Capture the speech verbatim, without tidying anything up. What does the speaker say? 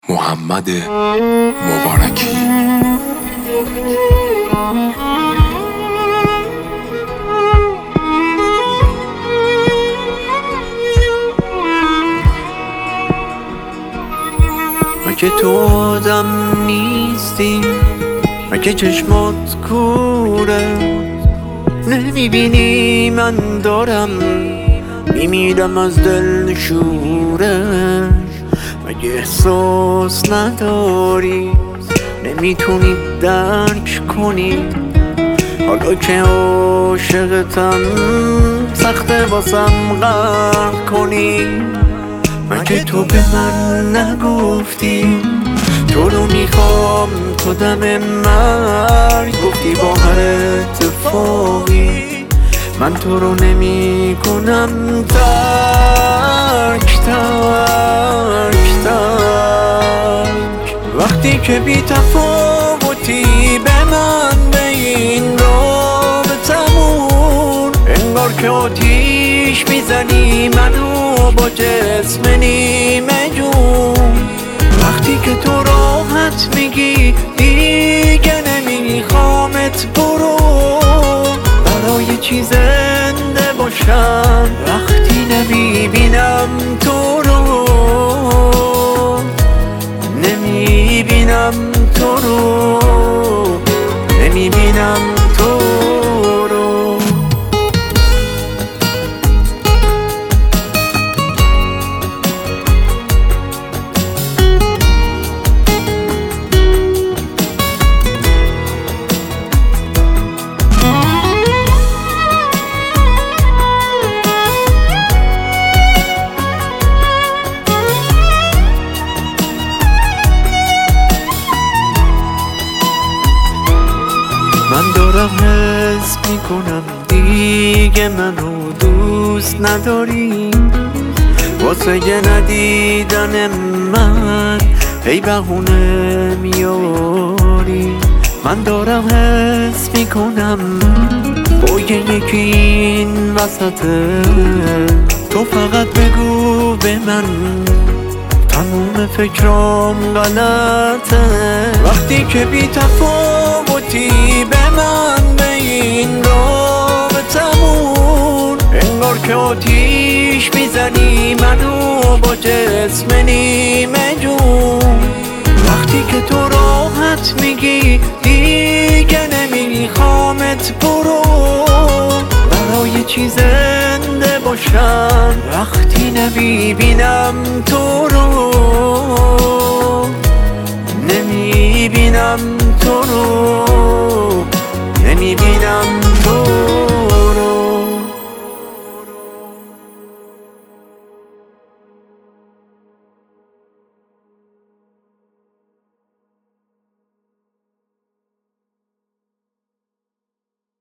محمد مبارکی. مگه تو آدم نیستی؟ مگه چشمات کوره؟ نمیبینی من دارم میمیرم از دل شورش؟ مگه احساس نداری؟ نمیتونی درک کنی؟ حالا که عاشقتم سخته واسم غرق کنی. مگه تو به من نگفتی تو رو میخوام تو دم مرگ؟ گفتی با هر اتفاقی من تو رو نمی کنم ترک ترک ترک. وقتی که بی تفاوتی به من به این رابطمون، انگار که آتیش میزنی منو با جسم نیمه جون. وقتی که تو راحت میگی دیگه نمیخوامت برو، برای چی زنده باشم وقتی نمیبینم تو رو؟ نمیبینم تو رو نمیبینم تو رو. من دارم حس میکنم دیگه منو دوست نداری، واسه یه ندیدن من ای بهونه میاری. من دارم حس میکنم با یکی این وسطه، تو فقط بگو به من تموم فکرام غلطه. وقتی که بی تفاوتی به من به این رابطمون، انگار که آتیش میزنی منو با جسم نیمه جون. وقتی که تو راحت میگی دیگه نمیخوامت برو، برای چی زنده باشم وقتی نمیبینم تو رو؟